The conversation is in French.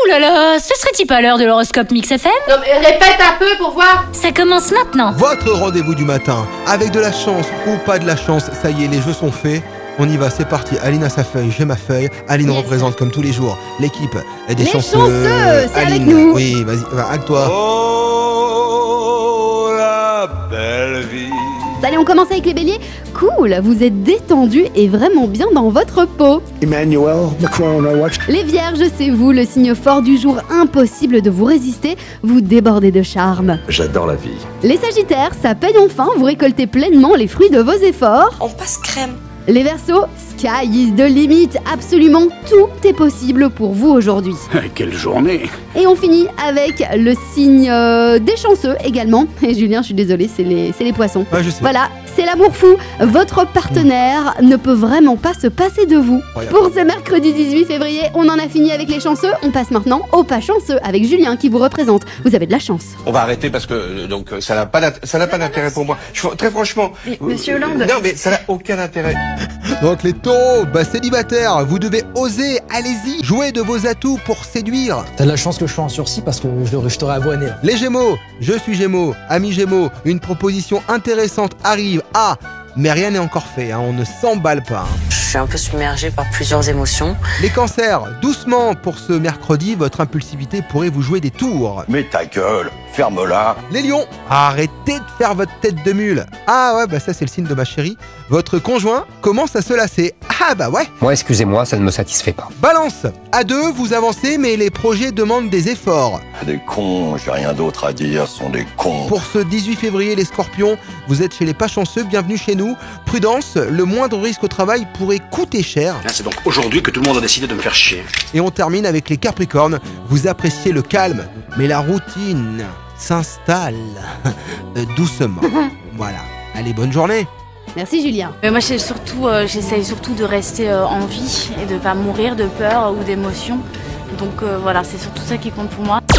là là, ce serait-il pas l'heure de l'horoscope Mix FM? Non mais répète un peu pour voir. Ça commence maintenant. Votre rendez-vous du matin, avec de la chance ou pas de la chance, ça y est, les jeux sont faits. On y va, c'est parti. Aline a sa feuille, j'ai ma feuille. Aline représente comme tous les jours l'équipe des chanceux. C'est avec Aline, nous. oui, vas-y, avec toi. Oh, la belle vie. Allez, on commence avec les béliers. Cool, vous êtes détendus et vraiment bien dans votre peau. Emmanuel Macron, watch. Les vierges, c'est vous, le signe fort du jour, impossible de vous résister, vous débordez de charme. J'adore la vie. Les sagittaires, ça paye enfin, vous récoltez pleinement les fruits de vos efforts. On passe crème. Les verseaux, sky is the limit, absolument tout est possible pour vous aujourd'hui. Quelle journée. Et on finit avec le signe des chanceux également. Et Julien, je suis désolée, c'est les poissons. Ouais, je sais. Voilà, c'est l'amour fou. Votre partenaire ne peut vraiment pas se passer de vous. Incroyable. Pour ce mercredi 18 février, on en a fini avec les chanceux. On passe maintenant aux pas chanceux avec Julien qui vous représente. Vous avez de la chance. On va arrêter parce que ça n'a pas d'intérêt pour moi. Très franchement. Monsieur Hollande. Non mais ça n'a aucun intérêt. Donc les taureaux, célibataires, vous devez oser, allez-y, jouez de vos atouts pour séduire. T'as de la chance que je sois en sursis parce que je t'aurais avoiné. Les gémeaux, je suis gémeaux, amis gémeaux, une proposition intéressante arrive. Ah, mais rien n'est encore fait, on ne s'emballe pas. Je suis un peu submergée par plusieurs émotions. Les cancers, doucement pour ce mercredi, votre impulsivité pourrait vous jouer des tours. Mais ta gueule, ferme-la. Les lions, arrêtez de faire votre tête de mule. Ah ouais, ça c'est le signe de ma chérie. Votre conjoint commence à se lasser. Ah bah ouais. Moi, excusez-moi, ça ne me satisfait pas. Balance, à deux, vous avancez, mais les projets demandent des efforts. Des cons, j'ai rien d'autre à dire, ce sont des cons. Pour ce 18 février, les scorpions, vous êtes chez les pas chanceux, bienvenue chez nous. Prudence, le moindre risque au travail pourrait coûter cher. C'est donc aujourd'hui que tout le monde a décidé de me faire chier. Et on termine avec les capricornes. Vous appréciez le calme, mais la routine s'installe doucement. Voilà. Allez, bonne journée. Merci Julien. Mais moi j'essaye surtout de rester en vie et de pas mourir de peur ou d'émotion. Donc voilà, c'est surtout ça qui compte pour moi.